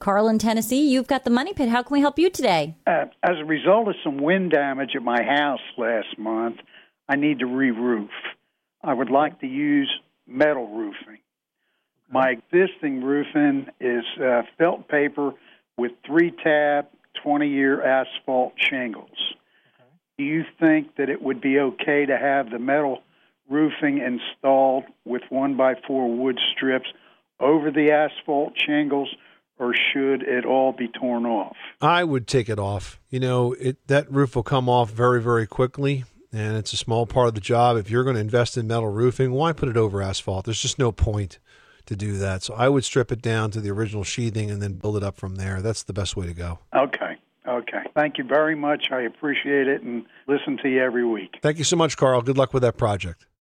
Carl in Tennessee, you've got the Money Pit. How can we help you today? As a result of some wind damage at my house last month, I need to re-roof. I would like to use metal roofing. My existing roofing is felt paper with 3-tab, 20-year asphalt shingles. Okay. Do you think that it would be okay to have the metal roofing installed with 1x4 wood strips over the asphalt shingles, or should it all be torn off? I would take it off. That roof will come off very, very quickly, and it's a small part of the job. If you're going to invest in metal roofing, why put it over asphalt? There's just no point to do that. So I would strip it down to the original sheathing and then build it up from there. That's the best way to go. Okay. Thank you very much. I appreciate it and listen to you every week. Thank you so much, Carl. Good luck with that project.